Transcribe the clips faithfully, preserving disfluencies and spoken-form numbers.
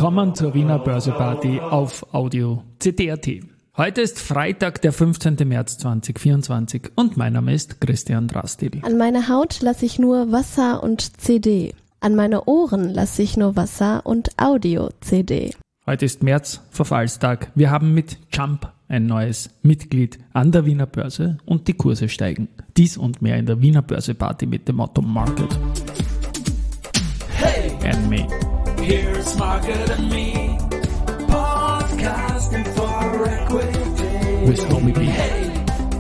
Willkommen zur Wiener Börseparty auf Audio C T R T. Heute ist Freitag, der fünfzehnten März zweitausendvierundzwanzig und mein Name ist Christian Drastil. An meine Haut lasse ich nur Wasser und C D. An meine Ohren lasse ich nur Wasser und Audio-C D. Heute ist März, Verfallstag. Wir haben mit Jump ein neues Mitglied an der Wiener Börse und die Kurse steigen. Dies und mehr in der Wiener Börseparty mit dem Motto Market. Hey, And me. here's Market and Me, podcasting for equity. With Homie B. Hey,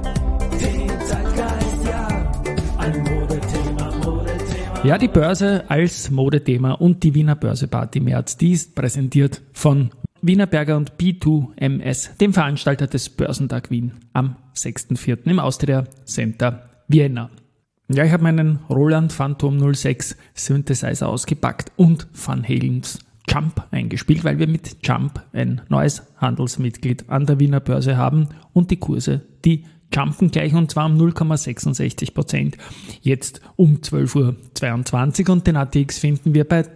den Zeitgeist, ja, ein Modethema, Modethema. Ja, die Börse als Modethema und die Wiener Börseparty März, die ist präsentiert von Wienerberger und B zwei M S, dem Veranstalter des Börsentag Wien am sechsten vierten im Austria Center Vienna. Ja, ich habe meinen Roland Phantom null sechs Synthesizer ausgepackt und Van Halens Jump eingespielt, weil wir mit Jump ein neues Handelsmitglied an der Wiener Börse haben und die Kurse, die jumpen gleich und zwar um null Komma sechsundsechzig Prozent, jetzt um zwölf Uhr zweiundzwanzig und den A T X finden wir bei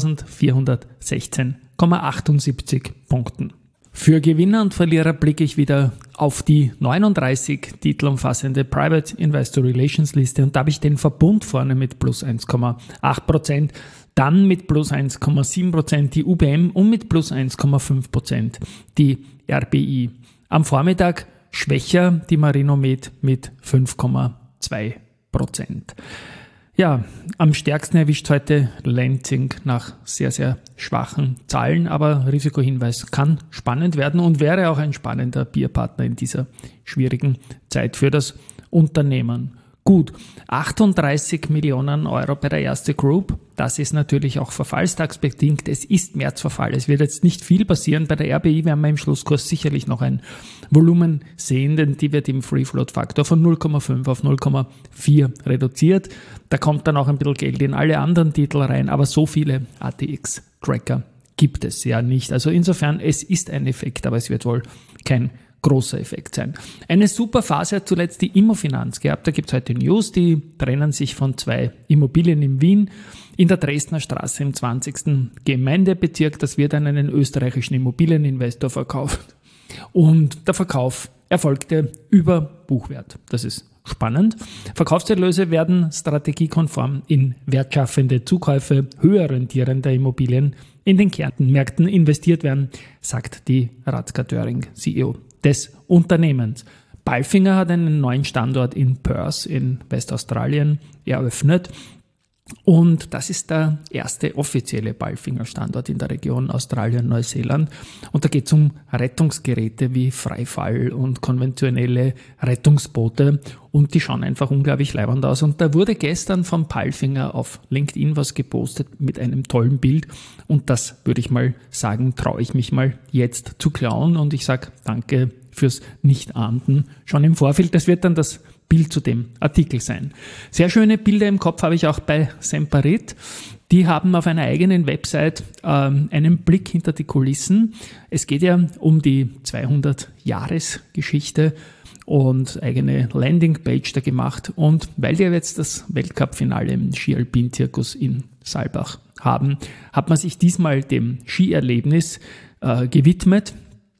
dreitausendvierhundertsechzehn Komma achtundsiebzig Punkten. Für Gewinner und Verlierer blicke ich wieder auf die neununddreißig Titel umfassende Private Investor Relations Liste und da habe ich den Verbund vorne mit plus eins Komma acht Prozent, dann mit plus eins Komma sieben Prozent die U B M und mit plus eins Komma fünf Prozent die R B I. Am Vormittag schwächer die Marinomed mit fünf Komma zwei Prozent. Ja, am stärksten erwischt heute Lenzing nach sehr, sehr schwachen Zahlen, aber Risikohinweis kann spannend werden und wäre auch ein spannender Bierpartner in dieser schwierigen Zeit für das Unternehmen. Gut, achtunddreißig Millionen Euro bei der Erste Group, das ist natürlich auch verfallstagsbedingt, es ist Märzverfall, es wird jetzt nicht viel passieren, bei der R B I werden wir im Schlusskurs sicherlich noch ein Volumen sehen, denn die wird im Free-Float-Faktor von null Komma fünf auf null Komma vier reduziert, da kommt dann auch ein bisschen Geld in alle anderen Titel rein, aber so viele A T X-Tracker gibt es ja nicht, also insofern, es ist ein Effekt, aber es wird wohl kein großer Effekt sein. Eine super Phase hat zuletzt die Immofinanz gehabt. Da gibt es heute News, die trennen sich von zwei Immobilien in Wien, in der Dresdner Straße im zwanzigsten Gemeindebezirk. Das wird an einen österreichischen Immobilieninvestor verkauft. Und der Verkauf erfolgte über Buchwert. Das ist spannend. Verkaufserlöse werden strategiekonform in wertschaffende Zukäufe höher rentierender Immobilien in den Kärnten-Märkten investiert werden, sagt die Radka Döring, C E O des Unternehmens. Palfinger hat einen neuen Standort in Perth in Westaustralien eröffnet und das ist der erste offizielle Palfinger-Standort in der Region Australien-Neuseeland und da geht es um Rettungsgeräte wie Freifall und konventionelle Rettungsboote und die schauen einfach unglaublich leibend aus und da wurde gestern von Palfinger auf LinkedIn was gepostet mit einem tollen Bild und das würde ich mal sagen, traue ich mich mal jetzt zu klauen und ich sage danke fürs Nicht-Ahnden schon im Vorfeld, das wird dann das Bild zu dem Artikel sein. Sehr schöne Bilder im Kopf habe ich auch bei Semperit. Die haben auf einer eigenen Website ähm, einen Blick hinter die Kulissen. Es geht ja um die zweihundert-Jahres-Geschichte und eigene Landingpage da gemacht. Und weil wir jetzt das Weltcup-Finale im Ski-Alpin-Zirkus in Saalbach haben, hat man sich diesmal dem Skierlebnis äh, gewidmet.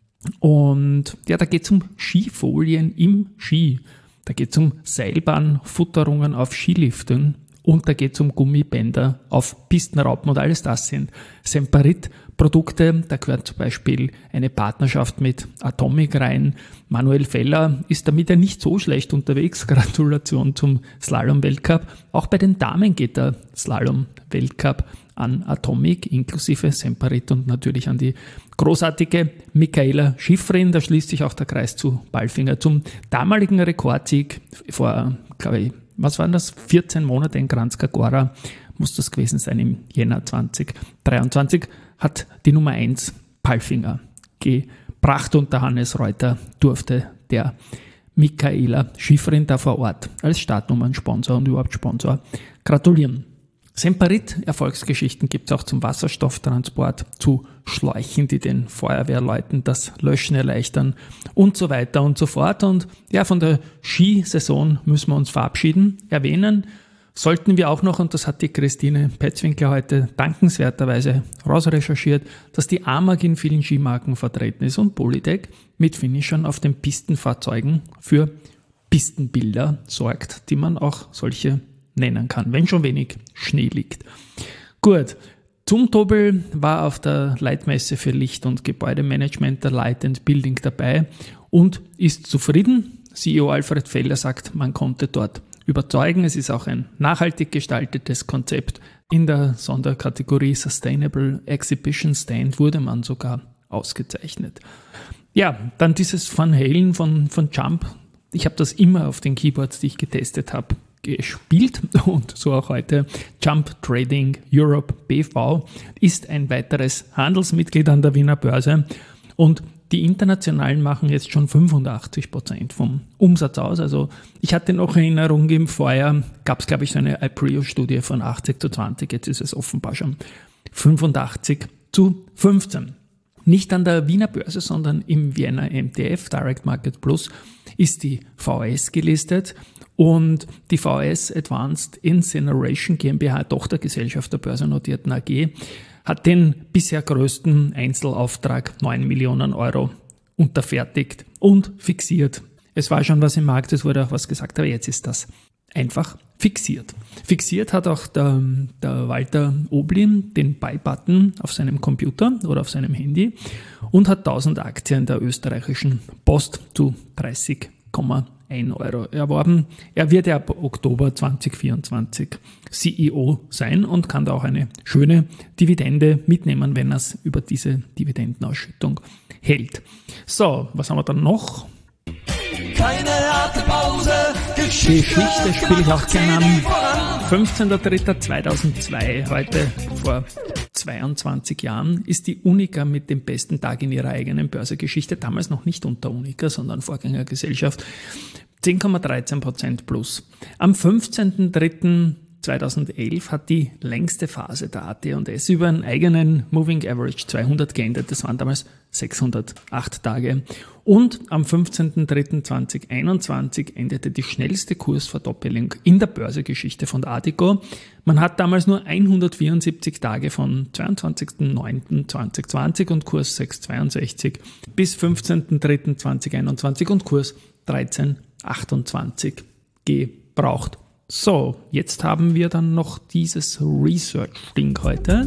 Und ja, da geht es um Skifolien im Ski. Da geht es um Seilbahnfutterungen auf Skiliften und da geht es um Gummibänder auf Pistenraupen und alles das sind Semperit-Produkte. Da gehört zum Beispiel eine Partnerschaft mit Atomic rein. Manuel Feller ist damit ja nicht so schlecht unterwegs. Gratulation zum Slalom-Weltcup. Auch bei den Damen geht der Slalom-Weltcup an Atomic inklusive Semperit und natürlich an die großartige Michaela Schifrin. Da schließt sich auch der Kreis zu Palfinger zum damaligen Rekordsieg vor, glaube ich, was waren das? vierzehn Monate in Kranjska Gora muss das gewesen sein im Jänner zweitausenddreiundzwanzig, hat die Nummer eins Palfinger gebracht und der Hannes Reuter durfte der Michaela Schifrin da vor Ort als Startnummernsponsor und überhaupt Sponsor gratulieren. Semperit-Erfolgsgeschichten gibt es auch zum Wasserstofftransport, zu Schläuchen, die den Feuerwehrleuten das Löschen erleichtern und so weiter und so fort. Und ja, von der Skisaison müssen wir uns verabschieden, erwähnen. Sollten wir auch noch, und das hat die Christine Petzwinkler heute dankenswerterweise rausrecherchiert, dass die AMAG in vielen Skimarken vertreten ist und Polytec mit Finishern auf den Pistenfahrzeugen für Pistenbilder sorgt, die man auch solche nennen kann, wenn schon wenig Schnee liegt. Gut, Zumtobel war auf der Leitmesse für Licht- und Gebäudemanagement der Light and Building dabei und ist zufrieden. C E O Alfred Feller sagt, man konnte dort überzeugen. Es ist auch ein nachhaltig gestaltetes Konzept. In der Sonderkategorie Sustainable Exhibition Stand wurde man sogar ausgezeichnet. Ja, dann dieses Van Halen von, von Jump. Ich habe das immer auf den Keyboards, die ich getestet habe, gespielt und so auch heute. Jump Trading Europe B V ist ein weiteres Handelsmitglied an der Wiener Börse und die Internationalen machen jetzt schon fünfundachtzig Prozent vom Umsatz aus. Also ich hatte noch Erinnerung, im Vorjahr gab es, glaube ich, so eine Aprio-Studie von achtzig zu zwanzig. Jetzt ist es offenbar schon fünfundachtzig zu fünfzehn. Nicht an der Wiener Börse, sondern im Vienna M T F, Direct Market Plus, ist die V S gelistet. Und die V S Advanced Incineration GmbH, Tochtergesellschaft der börsennotierten A G, hat den bisher größten Einzelauftrag neun Millionen Euro unterfertigt und fixiert. Es war schon was im Markt, es wurde auch was gesagt, aber jetzt ist das einfach fixiert. Fixiert hat auch der, der Walter Oblin den Buy-Button auf seinem Computer oder auf seinem Handy und hat tausend Aktien der österreichischen Post zu dreißig Komma eins Euro erworben. Er wird ja ab Oktober zwanzig vierundzwanzig C E O sein und kann da auch eine schöne Dividende mitnehmen, wenn er es über diese Dividendenausschüttung hält. So, was haben wir dann noch? Keine harte Pause, Geschichte, Geschichte spiele ich auch gerne am fünfzehnten dritten zweitausendzwei, heute vor zweiundzwanzig Jahren, ist die Unica mit dem besten Tag in ihrer eigenen Börsegeschichte, damals noch nicht unter Unica, sondern Vorgängergesellschaft, zehn Komma dreizehn Prozent plus. Am fünfzehnten dritten zweitausendelf hat die längste Phase der A T und S über einen eigenen Moving Average zweihundert geendet. Das waren damals sechshundertacht Tage. Und am fünfzehnten dritten zweitausendeinundzwanzig endete die schnellste Kursverdoppelung in der Börsegeschichte von der Adico. Man hat damals nur hundertvierundsiebzig Tage von zweiundzwanzigsten neunten zweitausendzwanzig und Kurs sechs Komma zweiundsechzig bis fünfzehnten dritten zweitausendeinundzwanzig und Kurs dreizehn Komma achtundzwanzig gebraucht. So, jetzt haben wir dann noch dieses Research-Ding heute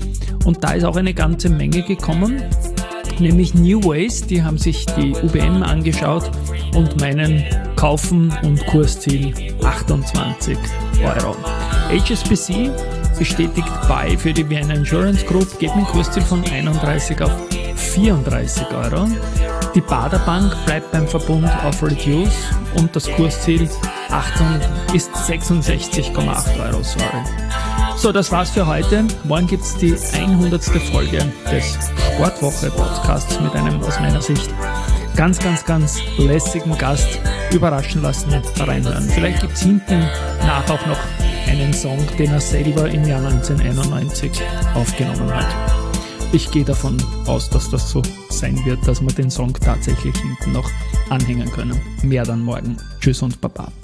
und da ist auch eine ganze Menge gekommen, nämlich New Ways, die haben sich die U B M angeschaut und meinen Kaufen und Kursziel achtundzwanzig Euro. H S B C bestätigt Buy für die Vienna Insurance Group, geht mit Kursziel von einunddreißig auf vierunddreißig Euro. Die Baader Bank bleibt beim Verbund auf Reduce und das Kursziel achtzehn ist sechsundsechzig Komma acht Euro. Sorry. So, das war's für heute. Morgen gibt's die hundertste Folge des Sportwoche-Podcasts mit einem aus meiner Sicht ganz, ganz, ganz lässigen Gast. Überraschen lassen, reinhören. Vielleicht gibt's hinten nach auch noch einen Song, den er selber im Jahr neunzehnhunderteinundneunzig aufgenommen hat. Ich gehe davon aus, dass das so sein wird, dass wir den Song tatsächlich hinten noch anhängen können. Mehr dann morgen. Tschüss und Baba.